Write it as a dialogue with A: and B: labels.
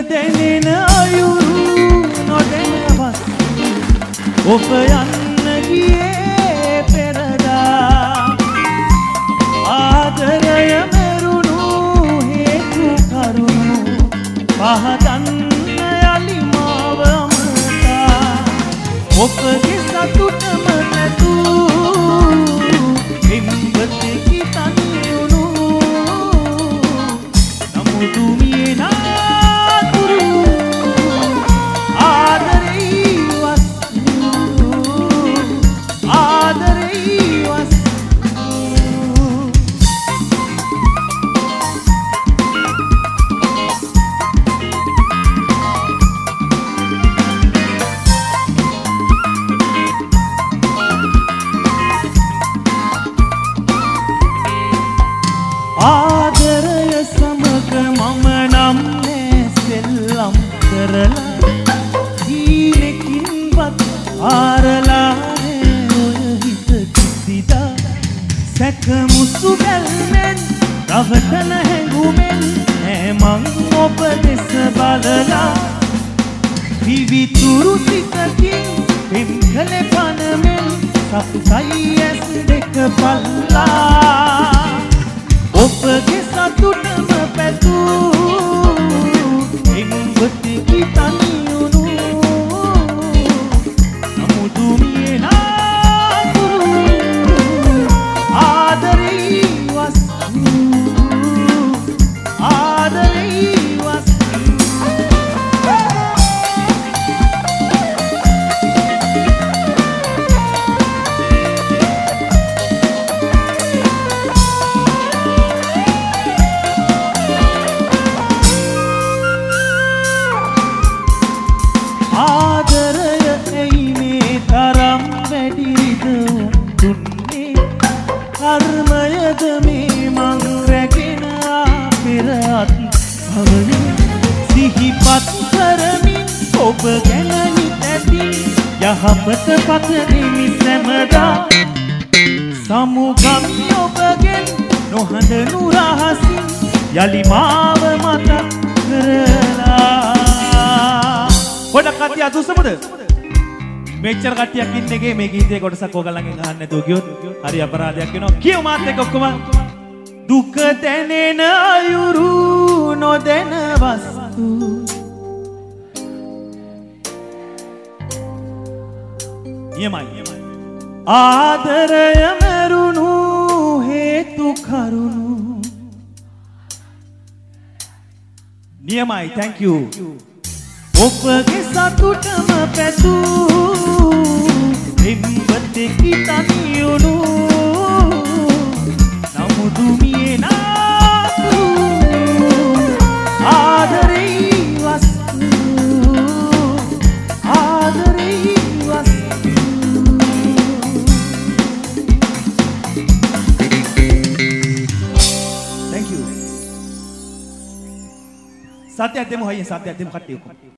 A: දැනෙන අයුරු නොදැනවත් ඔබ යන්න ගියේ පෙරදා ආදරය මෙරුණු හේතු කරුණු පහදන්න යලි මාව අමතා ඔබගේ සතුටම නැතු එම්බතෙකි තනියුණු නමුදු මියේ නාතුරු ආදරේ වස් ආදරය සමග මම නම් සෙල්ලම් කරලා දීනකින්වත් ආරලා ඔය හිත කිසිදා සැකමුසු බැල්මෙන් රවටන හැඟුමෙන් මං ඔබ දෙස බලලා විවිතුරු සිතකින් පෙම්කලේ පනමෙන් සතුටයි ඇස් දෙක පල්ලා ඔබගේ සතුටම පැතූ එම්බතෙකි තනියුණු නමුදු මියේ නාතුරු ආදරේ වස් ආදරය ඇයි මේ තරම් වැඩිද දුන්නේ කර්මයද මේ මං රැගෙන පෙරත් භවයේ සිහිපත් කරමින් ඔබ ගැන නිතැතින් යහපත පතමින් සැමදා සමුගම්මි ඔබගෙන් නොහඬනු රහසින් යලි මාව මතක් කරලා පොඩක් කට්ටිය අදුස්සමද? මෙච්චර කට්ටියක් ඉන්න එකේ මේ ගීතේ කොටසක් ඕගලන්ගෙන් අහන්න නැතුව ගියොත් හරි අපරාධයක් වෙනවා. කියමු මාත් එක්ක ඔක්කොම. දුක දැනෙන අයුරු නොදැන වස්තු නියමයි. ආදරය මෙරුණු හේතු කරුණු නියමයි. thank you. ඔබගේ සතුටම පැතූ එම්බතෙකි තනියුණු නමුදු මියේ නාතුරු ආදරේ වස් thank you. සත්‍යයක් දෙමු හයියෙන් සත්‍යයක් දෙමු කට්ටිය.